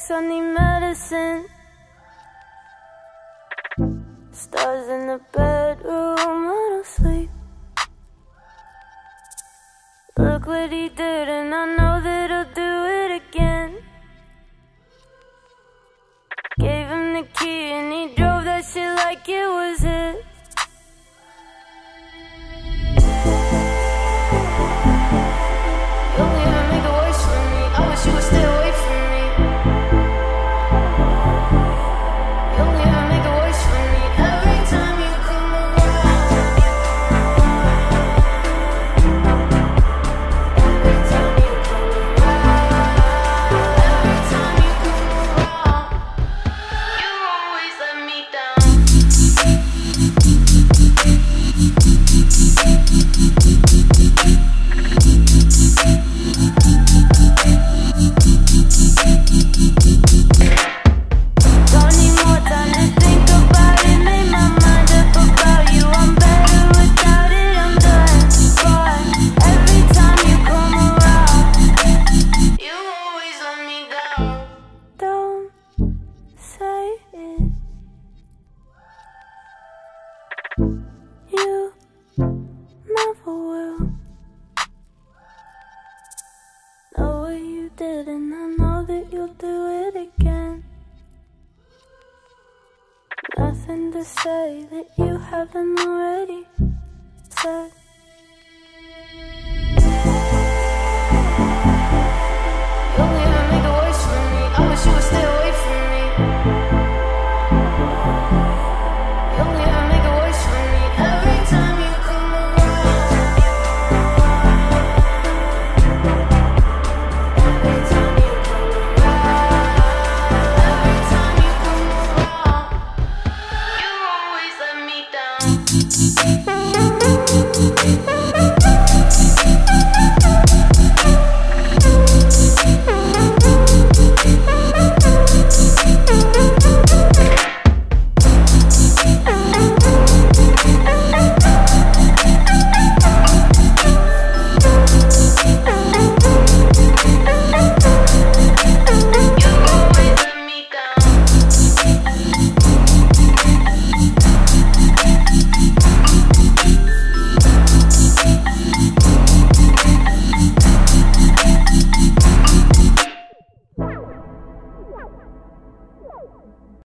headaches, I need medicine. Stars in the bedroom, I don't sleep. Look what he did, and I know that he'll do it again. Gave him the key and he drove that shit like it was his. You only ever make it worse for me. I wish you would stay away from me. You only ever make it worse for me. Every time you come around. Every time you come around. Every time you come around. You always let me down. Don't need more time to think about it. Made my mind up about you. I'm better without it. I'm done. But every time you come around, you always let me down. Don't say it. You never will. Know what you did, and I know that you'll do it again. Nothing to say that you haven't already said.